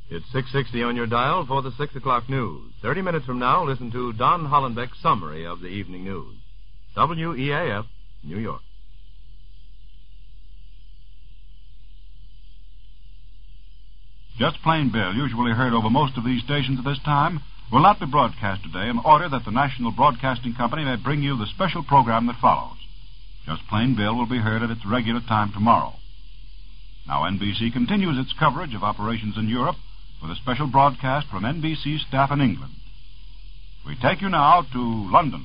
It's 6:60 on your dial for the 6 o'clock news. 30 minutes from now, listen to Don Hollenbeck's summary of the evening news. WEAF, New York. Just Plain Bill, usually heard over most of these stations at this time, will not be broadcast today in order that the National Broadcasting Company may bring you the special program that follows. Just Plain Bill will be heard at its regular time tomorrow. Now NBC continues its coverage of operations in Europe with a special broadcast from NBC's staff in England. We take you now to London.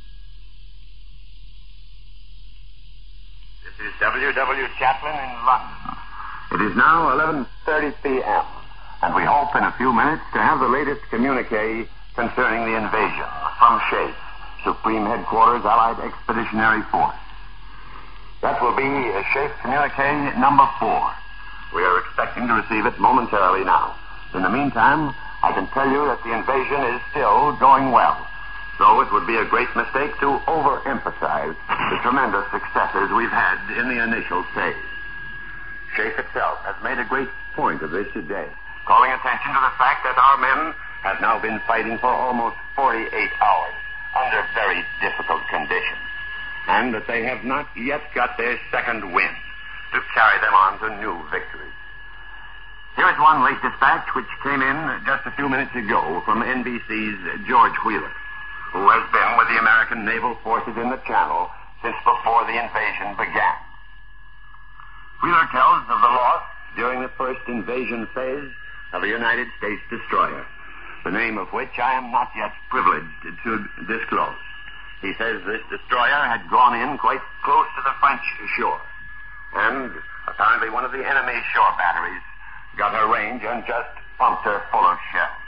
This is W.W. Chaplin in London. It is now 11:30 p.m., and we hope in a few minutes to have the latest communique concerning the invasion from SHAEF, Supreme Headquarters Allied Expeditionary Force. That will be SHAEF communique number 4. We are expecting to receive it momentarily now. In the meantime, I can tell you that the invasion is still going well, though it would be a great mistake to overemphasize the tremendous successes we've had in the initial phase. SHAEF itself has made a great point of this today, calling attention to the fact that our men have now been fighting for almost 48 hours under very difficult conditions, and that they have not yet got their second wind to carry them on to new victories. Here is one late dispatch which came in just a few minutes ago from NBC's George Wheeler, who has been with the American naval forces in the Channel since before the invasion began. Wheeler tells of the loss during the first invasion phase of a United States destroyer, the name of which I am not yet privileged to disclose. He says this destroyer had gone in quite close to the French shore, and apparently one of the enemy shore batteries got her range and just pumped her full of shells.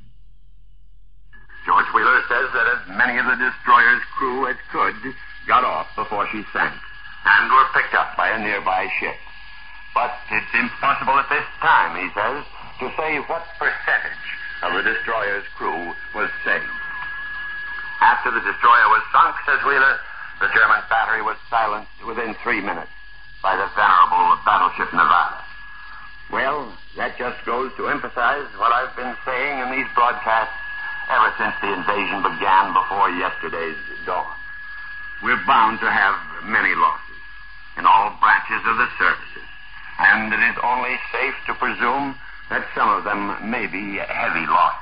George Wheeler says that as many of the destroyer's crew as could got off before she sank and were picked up by a nearby ship. But it's impossible at this time, he says, to say what percentage of the destroyer's crew was saved. After the destroyer was sunk, says Wheeler, the German battery was silenced within 3 minutes by the venerable battleship Nevada. Well, that just goes to emphasize what I've been saying in these broadcasts ever since the invasion began before yesterday's dawn. We're bound to have many losses in all branches of the services, and it is only safe to presume that some of them may be heavy losses.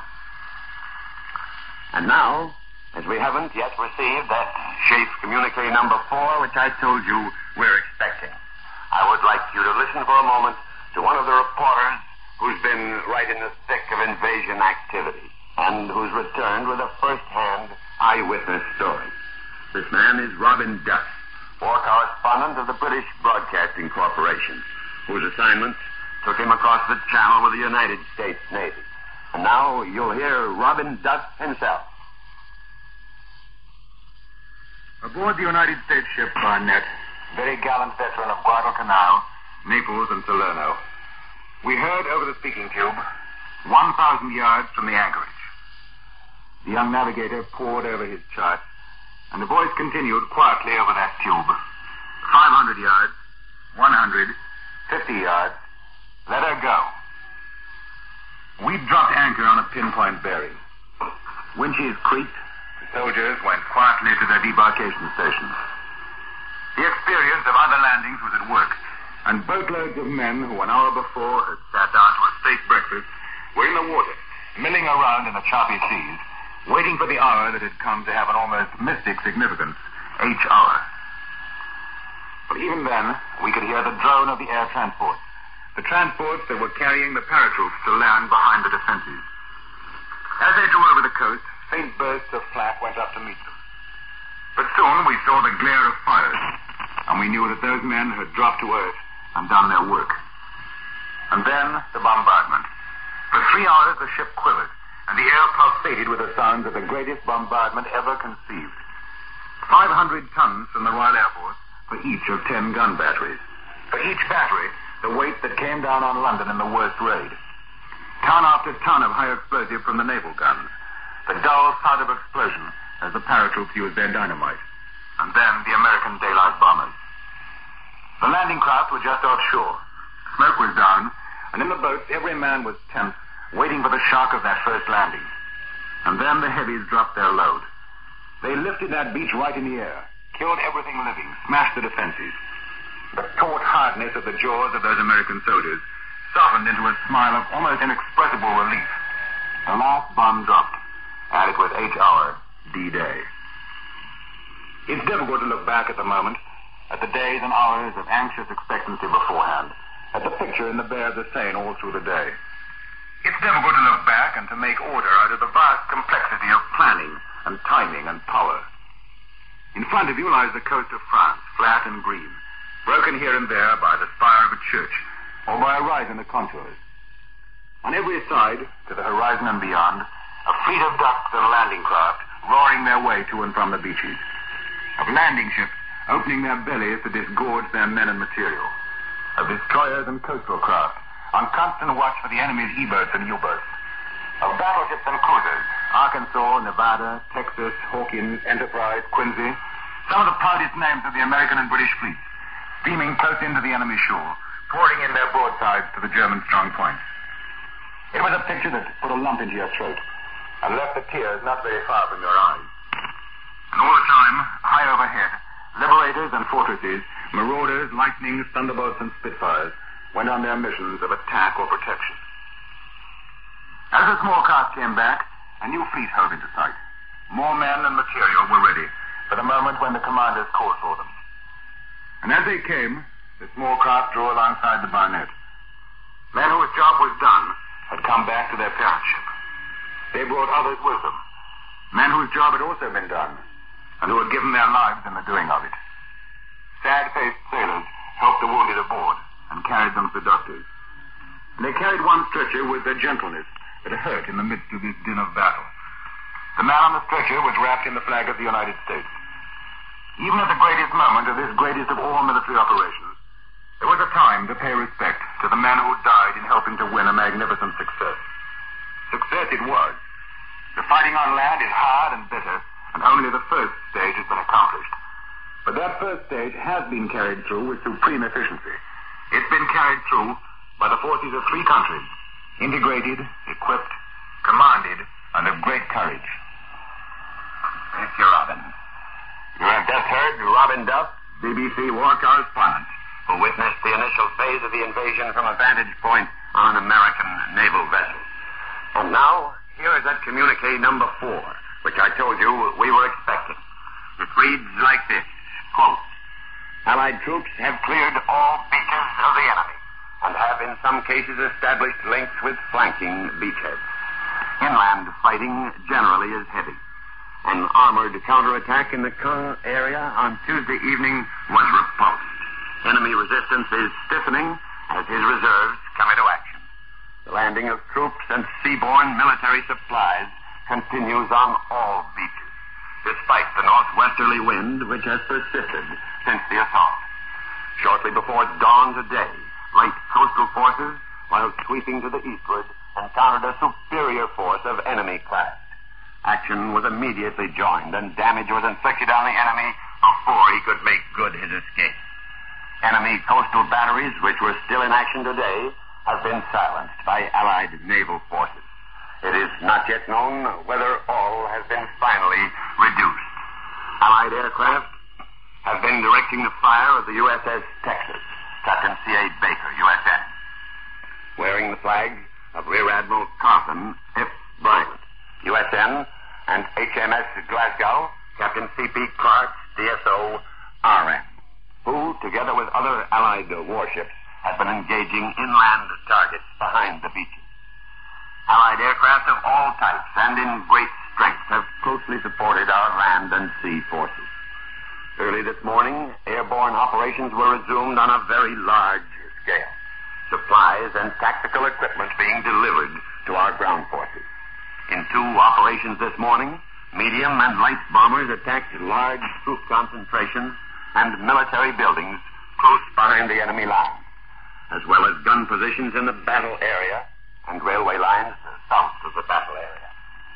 And now, as we haven't yet received that SHAEF communique number 4, which I told you we're expecting, I would like you to listen for a moment to one of the reporters who's been right in the thick of invasion activity and who's returned with a first-hand eyewitness story. This man is Robin Duff, war correspondent of the British Broadcasting Corporation, whose assignment took him across the Channel with the United States Navy. And now you'll hear Robin Duff himself. Aboard the United States ship Barnett, very gallant veteran of Guadalcanal, Naples, and Salerno, we heard over the speaking tube 1,000 yards from the anchorage. The young navigator pored over his chart, and the voice continued quietly over that tube. 500 yards, 100, 50 yards, let her go. We dropped anchor on a pinpoint bearing. Winches creaked, the soldiers went quietly to their debarkation stations. The experience of other landings was at work, and boatloads of men who an hour before had sat down to a steak breakfast were in the water, milling around in the choppy seas, waiting for the hour that had come to have an almost mystic significance, H hour. But even then, we could hear the drone of the air transports, the transports that were carrying the paratroops to land behind the defenses. As they drew over the coast, faint bursts of flak went up to meet them. But soon we saw the glare of fires, and we knew that those men had dropped to earth and done their work. And then the bombardment. For 3 hours the ship quivered, and the air pulsated with the sounds of the greatest bombardment ever conceived. 500 tons from the Royal Air Force for each of 10 gun batteries. For each battery, the weight that came down on London in the worst raid. Ton after ton of high explosive from the naval guns. The dull sound of explosion as the paratroops used their dynamite. And then the American daylight bombers. The landing craft were just offshore. Smoke was down, and in the boats every man was tense waiting for the shock of that first landing. And then the heavies dropped their load. They lifted that beach right in the air, killed everything living, smashed the defenses. The taut hardness of the jaws of those American soldiers softened into a smile of almost inexpressible relief. The last bomb dropped, and it was H-hour D-Day. It's difficult to look back at the moment, at the days and hours of anxious expectancy beforehand, at the picture in the Bay of the Seine all through the day. It's difficult to look back and to make order out of the vast complexity of planning and timing and power. In front of you lies the coast of France, flat and green, broken here and there by the spire of a church or by a rise in the contours. On every side, to the horizon and beyond, a fleet of ducks and landing craft roaring their way to and from the beaches, of landing ships opening their bellies to disgorge their men and material, of destroyers and coastal craft on constant watch for the enemy's E-boats and U-boats, of battleships and cruisers, Arkansas, Nevada, Texas, Hawkins, Enterprise, Quincy, some of the proudest names of the American and British fleets, steaming close into the enemy's shore, pouring in their broadsides to the German strong points. It was a picture that put a lump into your throat and left the tears not very far from your eyes. And all the time, high overhead, liberators and fortresses, marauders, lightnings, thunderbolts, and spitfires went on their missions of attack or protection. As the small craft came back, a new fleet hove into sight. More men and material were ready for the moment when the commanders called for them. And as they came, the small craft drew alongside the Barnett. Men whose job was done had come back to their parent ship. They brought others with them, men whose job had also been done, and who had given their lives in the doing of it. Sad-faced sailors helped the wounded aboard and carried them to the doctors. And they carried one stretcher with a gentleness that hurt in the midst of this din of battle. The man on the stretcher was wrapped in the flag of the United States. Even at the greatest moment of this greatest of all military operations, there was a time to pay respect to the men who died in helping to win a magnificent success. Success it was. The fighting on land is hard and bitter, and only the first stage has been accomplished. But that first stage has been carried through with supreme efficiency. It's been carried through by the forces of three countries, integrated, equipped, commanded, and of great courage. Thank you, Robin. You have just heard Robin Duff, BBC war correspondent, who witnessed the initial phase of the invasion from a vantage point on an American naval vessel. And now, here is that communique number 4, which I told you we were expecting. It reads like this, quote, Allied troops have cleared all beaches of the enemy and have in some cases established links with flanking beachheads. Inland fighting generally is heavy. An armored counterattack in the Caen area on Tuesday evening was repulsed. Enemy resistance is stiffening as his reserves come into action. The landing of troops and seaborne military supplies continues on all beaches, despite the northwesterly wind which has persisted since the assault. Shortly before dawn today, light coastal forces, while sweeping to the eastward, encountered a superior force of enemy craft. Action was immediately joined, and damage was inflicted on the enemy before he could make good his escape. Enemy coastal batteries, which were still in action today, have been silenced by Allied naval forces. It is not yet known whether all has been finally reduced. Allied aircraft have been directing the fire of the USS Texas, Captain C.A. Baker, USN, wearing the flag of Rear Admiral Carson F. Bryant, USN, and HMS Glasgow, Captain C.P. Clark, DSO, RN, who, together with other Allied warships, have been engaging inland targets behind the beaches. Allied aircraft of all types and in great strength have closely supported our land and sea forces. Early this morning, airborne operations were resumed on a very large scale. Supplies and tactical equipment being delivered to our ground forces. In 2 operations this morning, medium and light bombers attacked large troop concentrations and military buildings close behind the enemy lines, as well as gun positions in the battle area and railway lines south of the battle area.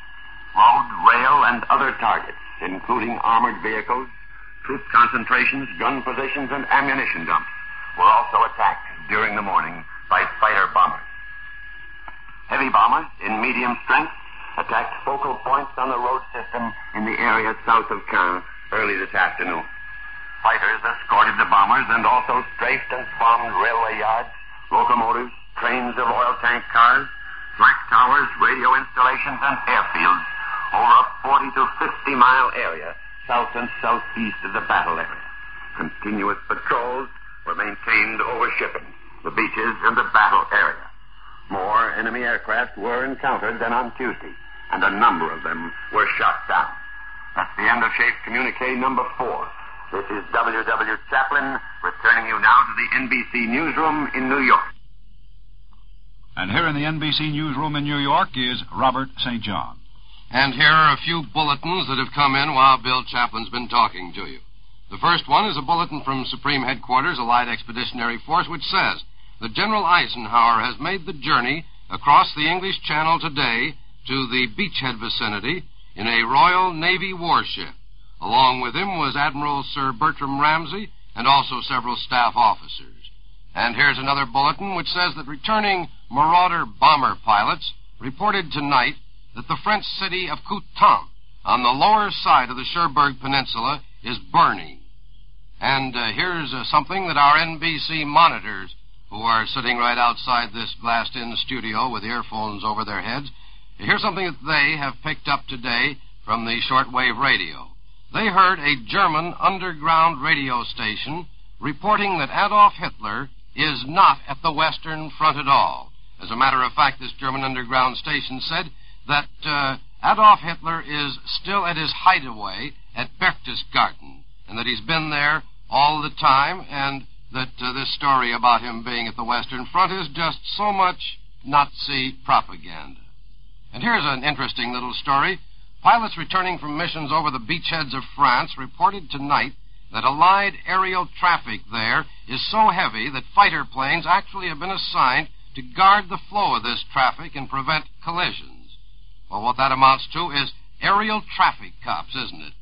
Road, rail, and other targets, including armored vehicles, troop concentrations, gun positions, and ammunition dumps, were also attacked during the morning by fighter bombers. Heavy bombers bombers in medium strength attacked focal points on the road system in the area south of Caen early this afternoon. Fighters escorted the bombers and also strafed and bombed railway yards, locomotives, trains of oil tank cars, flak towers, radio installations, and airfields over a 40 to 50-mile area south and southeast of the battle area. Continuous patrols were maintained over shipping, the beaches, and the battle area. More enemy aircraft were encountered than on Tuesday, and a number of them were shot down. That's the end of Shafe's communique number 4. This is W.W. Chaplin, returning you now to the NBC newsroom in New York. And here in the NBC newsroom in New York is Robert St. John. And here are a few bulletins that have come in while Bill Chaplin's been talking to you. The first one is a bulletin from Supreme Headquarters, Allied Expeditionary Force, which says that General Eisenhower has made the journey across the English Channel today to the beachhead vicinity in a Royal Navy warship. Along with him was Admiral Sir Bertram Ramsay and also several staff officers. And here's another bulletin which says that returning Marauder bomber pilots reported tonight that the French city of Coutances on the lower side of the Cherbourg Peninsula is burning. And here's something that our NBC monitors, who are sitting right outside this blast-in studio with earphones over their heads, here's something that they have picked up today from the shortwave radio. They heard a German underground radio station reporting that Adolf Hitler is not at the Western Front at all. As a matter of fact, this German underground station said that Adolf Hitler is still at his hideaway at Berchtesgaden, and that he's been there all the time, and that this story about him being at the Western Front is just so much Nazi propaganda. And here's an interesting little story. Pilots returning from missions over the beachheads of France reported tonight that Allied aerial traffic there is so heavy that fighter planes actually have been assigned to guard the flow of this traffic and prevent collisions. Well, what that amounts to is aerial traffic cops, isn't it?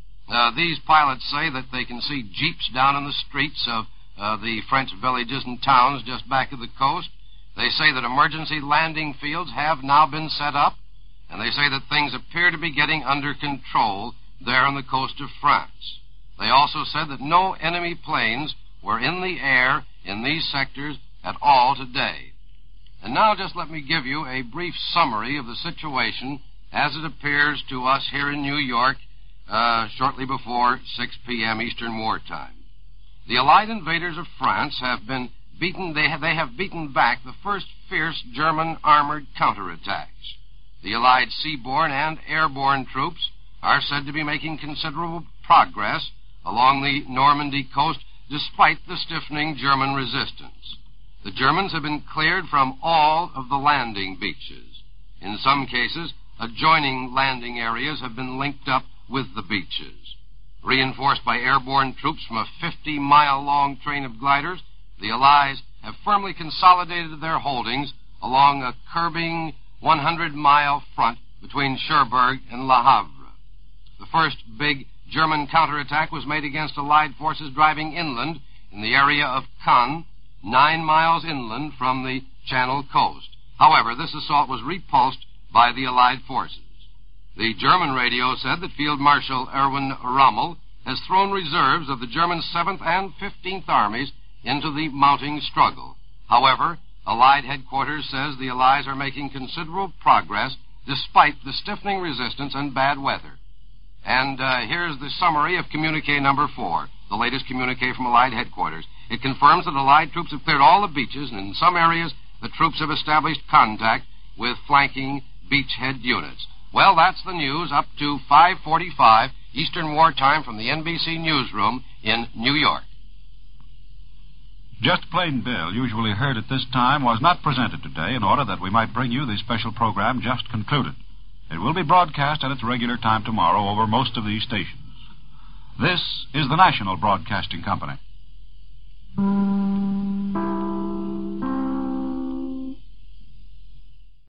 These pilots say that they can see jeeps down in the streets of the French villages and towns just back of the coast. They say that emergency landing fields have now been set up, and they say that things appear to be getting under control there on the coast of France. They also said that no enemy planes were in the air in these sectors at all today. And now just let me give you a brief summary of the situation as it appears to us here in New York shortly before 6 p.m. Eastern Wartime. The Allied invaders of France have been beaten. They have beaten back the first fierce German armored counterattacks. The Allied seaborne and airborne troops are said to be making considerable progress along the Normandy coast despite the stiffening German resistance. The Germans have been cleared from all of the landing beaches. In some cases, adjoining landing areas have been linked up with the beaches. Reinforced by airborne troops from a 50-mile-long train of gliders, the Allies have firmly consolidated their holdings along a curving 100-mile front between Cherbourg and Le Havre. The first big German counterattack was made against Allied forces driving inland in the area of Caen, 9 miles inland from the Channel coast. However, this assault was repulsed by the Allied forces. The German radio said that Field Marshal Erwin Rommel has thrown reserves of the German 7th and 15th Armies into the mounting struggle. However, Allied headquarters says the Allies are making considerable progress despite the stiffening resistance and bad weather. And here's the summary of communique number 4, the latest communique from Allied headquarters. It confirms that Allied troops have cleared all the beaches, and in some areas the troops have established contact with flanking beachhead units. Well, that's the news up to 5:45 Eastern Wartime from the NBC newsroom in New York. Just Plain Bill, usually heard at this time, was not presented today in order that we might bring you the special program just concluded. It will be broadcast at its regular time tomorrow over most of these stations. This is the National Broadcasting Company.